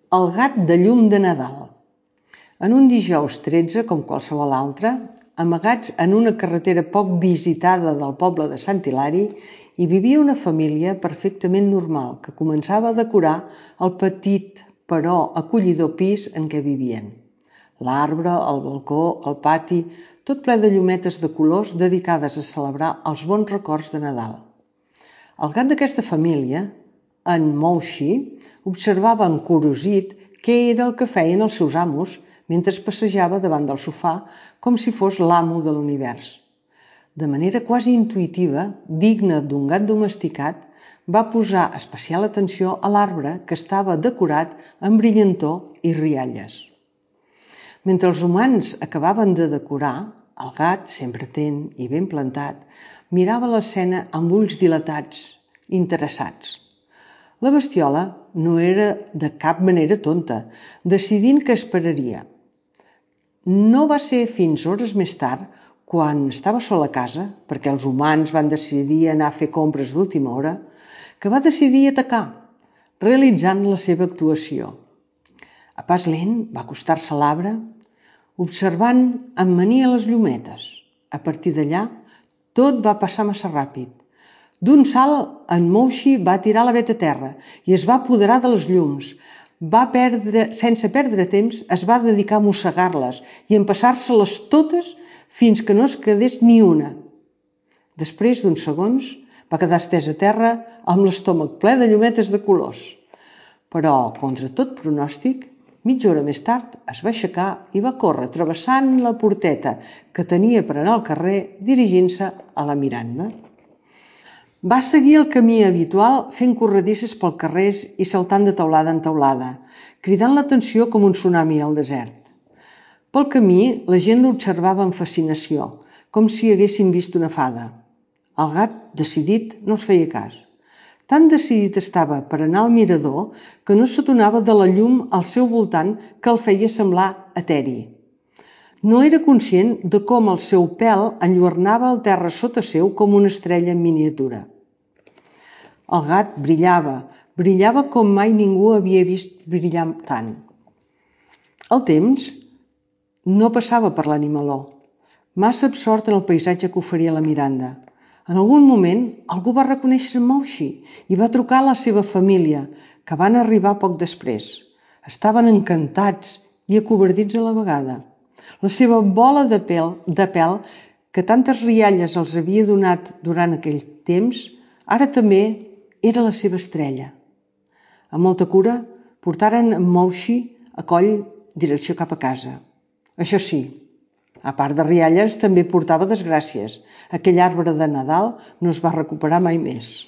El gat de llum de Nadal. En un dijous 13, com qualsevol altre, amagats en una carretera poc visitada del poble de Sant Hilari, hi vivia una família perfectament normal que començava a decorar el petit però acollidor pis en què vivien. L'arbre, el balcó, el pati, tot ple de llumetes de colors dedicades a celebrar els bons records de Nadal. El gat d'aquesta família, en Moushy, observava encuriosit què era el que feien els seus amos mentre es passejava davant del sofà com si fos l'amo de l'univers. De manera quasi intuïtiva, digna d'un gat domesticat, va posar especial atenció a l'arbre que estava decorat amb brillantor i rialles. Mentre els humans acabaven de decorar, el gat, sempre atent i ben plantat, mirava l'escena amb ulls dilatats, interessats. La bestiola no era de cap manera tonta, decidint que esperaria. No va ser fins hores més tard, quan estava sol a casa, perquè els humans van decidir anar a fer compres d'última hora, que va decidir atacar, realitzant la seva actuació. A pas lent va acostar-se a l'arbre, observant amb mania les llumetes. A partir d'allà, tot va passar massa ràpid. D'un salt, en Moushy va tirar la vet a terra i es va apoderar de les llums. Sense perdre temps, es va dedicar a mossegar-les i a empassar-se-les totes fins que no es quedés ni una. Després d'uns segons, va quedar estès a terra amb l'estómac ple de llumetes de colors. Però, contra tot pronòstic, mitja hora més tard es va aixecar i va córrer travessant la porteta que tenia per anar al carrer, dirigint-se a la Miranda. Va seguir el camí habitual fent corredisses pel carrers i saltant de teulada en teulada, cridant l'atenció com un tsunami al desert. Pel camí la gent l'observava amb fascinació, com si haguessin vist una fada. El gat, decidit, no els feia cas. Tan decidit estava per anar al mirador que no s'adonava de la llum al seu voltant que el feia semblar eteri. No era conscient de com el seu pèl enlluernava el terra sota seu com una estrella en miniatura. El gat brillava com mai ningú havia vist brillar tant. El temps no passava per l'animaló, massa absort en el paisatge que oferia la Miranda. En algun moment, algú va reconèixer Moushy i va trucar a la seva família, que van arribar poc després. Estaven encantats i acovardits a la vegada. La seva bola de pèl, que tantes rialles els havia donat durant aquell temps, ara també era la seva estrella. Amb molta cura, portaren Moushy a coll direcció cap a casa. Això sí, a part de rialles, també portava desgràcies. Aquell arbre de Nadal no es va recuperar mai més.